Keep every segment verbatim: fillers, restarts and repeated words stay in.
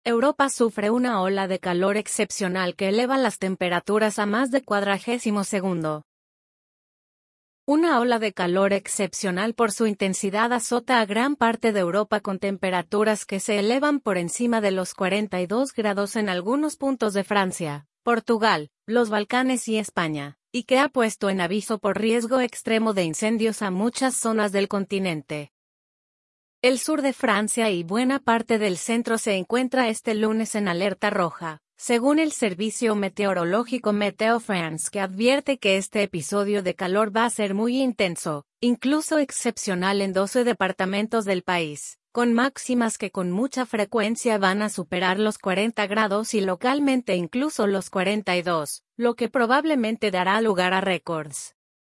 Europa sufre una ola de calor excepcional que eleva las temperaturas a más de cuadragésimo segundo. Una ola de calor excepcional por su intensidad azota a gran parte de Europa con temperaturas que se elevan por encima de los cuarenta y dos grados en algunos puntos de Francia, Portugal, los Balcanes y España, y que ha puesto en aviso por riesgo extremo de incendios a muchas zonas del continente. El sur de Francia y buena parte del centro se encuentra este lunes en alerta roja, según el servicio meteorológico Meteo France, que advierte que este episodio de calor va a ser muy intenso, incluso excepcional en doce departamentos del país, con máximas que con mucha frecuencia van a superar los cuarenta grados y localmente incluso los cuarenta y dos, lo que probablemente dará lugar a récords.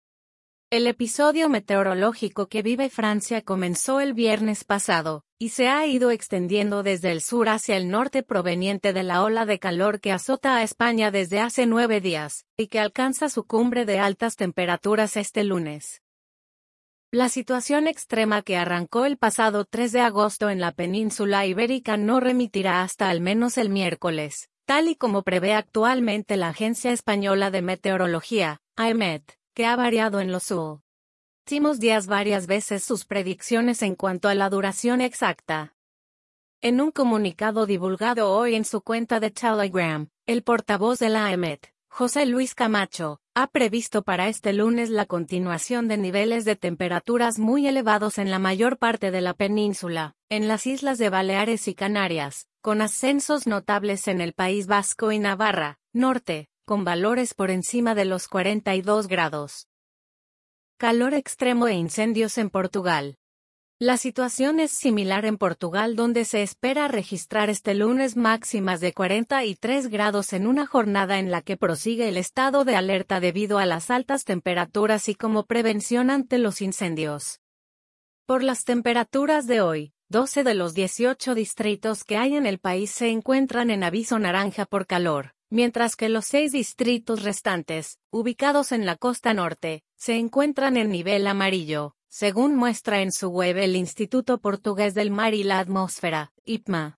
El episodio meteorológico que vive Francia comenzó el viernes pasado, y se ha ido extendiendo desde el sur hacia el norte proveniente de la ola de calor que azota a España desde hace nueve días, y que alcanza su cumbre de altas temperaturas este lunes. La situación extrema que arrancó el pasado tres de agosto en la península ibérica no remitirá hasta al menos el miércoles, tal y como prevé actualmente la Agencia Española de Meteorología, AEMET, que ha variado en los últimos días varias veces sus predicciones en cuanto a la duración exacta. En un comunicado divulgado hoy en su cuenta de Telegram, el portavoz de la AEMET, José Luis Camacho, ha previsto para este lunes la continuación de niveles de temperaturas muy elevados en la mayor parte de la península, en las islas de Baleares y Canarias, con ascensos notables en el País Vasco y Navarra, norte, con valores por encima de los cuarenta y dos grados. Calor extremo e incendios en Portugal. La situación es similar en Portugal, donde se espera registrar este lunes máximas de cuarenta y tres grados en una jornada en la que prosigue el estado de alerta debido a las altas temperaturas y como prevención ante los incendios. Por las temperaturas de hoy, doce de los dieciocho distritos que hay en el país se encuentran en aviso naranja por calor, mientras que los seis distritos restantes, ubicados en la costa norte, se encuentran en nivel amarillo, según muestra en su web el Instituto Portugués del Mar y la Atmósfera, I P M A.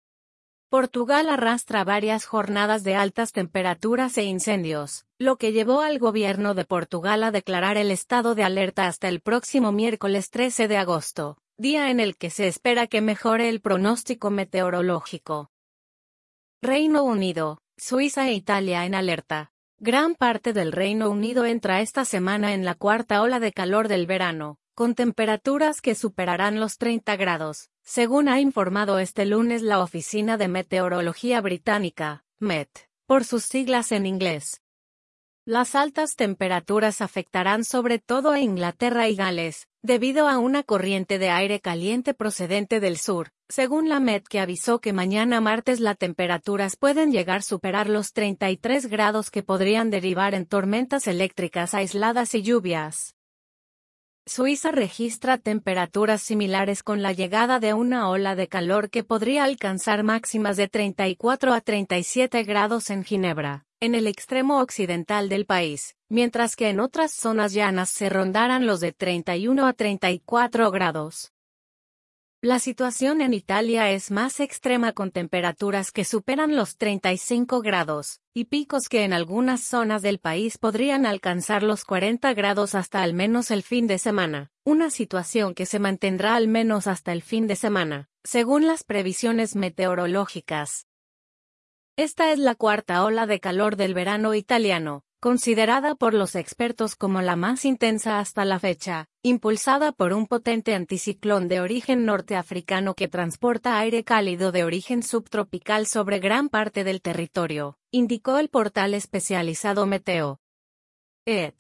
Portugal arrastra varias jornadas de altas temperaturas e incendios, lo que llevó al gobierno de Portugal a declarar el estado de alerta hasta el próximo miércoles trece de agosto, día en el que se espera que mejore el pronóstico meteorológico. Reino Unido, Suiza e Italia en alerta. Gran parte del Reino Unido entra esta semana en la cuarta ola de calor del verano, con temperaturas que superarán los treinta grados, según ha informado este lunes la Oficina de Meteorología Británica, Met, por sus siglas en inglés. Las altas temperaturas afectarán sobre todo a Inglaterra y Gales, debido a una corriente de aire caliente procedente del sur, según la Met, que avisó que mañana martes las temperaturas pueden llegar a superar los treinta y tres grados que podrían derivar en tormentas eléctricas aisladas y lluvias. Suiza registra temperaturas similares con la llegada de una ola de calor que podría alcanzar máximas de treinta y cuatro a treinta y siete grados en Ginebra, en el extremo occidental del país, mientras que en otras zonas llanas se rondarán los de treinta y uno a treinta y cuatro grados. La situación en Italia es más extrema, con temperaturas que superan los treinta y cinco grados, y picos que en algunas zonas del país podrían alcanzar los cuarenta grados hasta al menos el fin de semana, una situación que se mantendrá al menos hasta el fin de semana, según las previsiones meteorológicas. Esta es la cuarta ola de calor del verano italiano, considerada por los expertos como la más intensa hasta la fecha, impulsada por un potente anticiclón de origen norteafricano que transporta aire cálido de origen subtropical sobre gran parte del territorio, indicó el portal especializado Meteo. Et.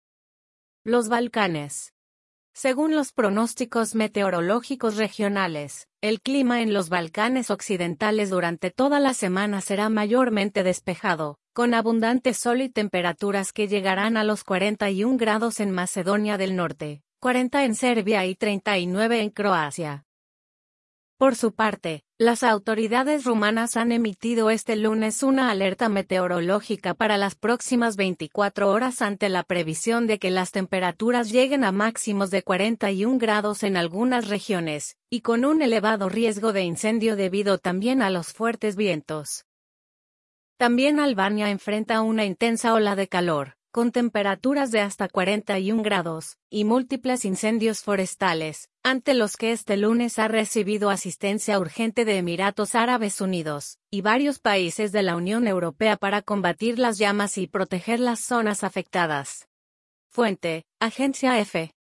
Los Balcanes. Según los pronósticos meteorológicos regionales, el clima en los Balcanes occidentales durante toda la semana será mayormente despejado, con abundante sol y temperaturas que llegarán a los cuarenta y un grados en Macedonia del Norte, cuarenta en Serbia y treinta y nueve en Croacia. Por su parte, las autoridades rumanas han emitido este lunes una alerta meteorológica para las próximas veinticuatro horas ante la previsión de que las temperaturas lleguen a máximos de cuarenta y un grados en algunas regiones, y con un elevado riesgo de incendio debido también a los fuertes vientos. También Albania enfrenta una intensa ola de calor, con temperaturas de hasta cuarenta y un grados, y múltiples incendios forestales, ante los que este lunes ha recibido asistencia urgente de Emiratos Árabes Unidos, y varios países de la Unión Europea para combatir las llamas y proteger las zonas afectadas. Fuente: Agencia F.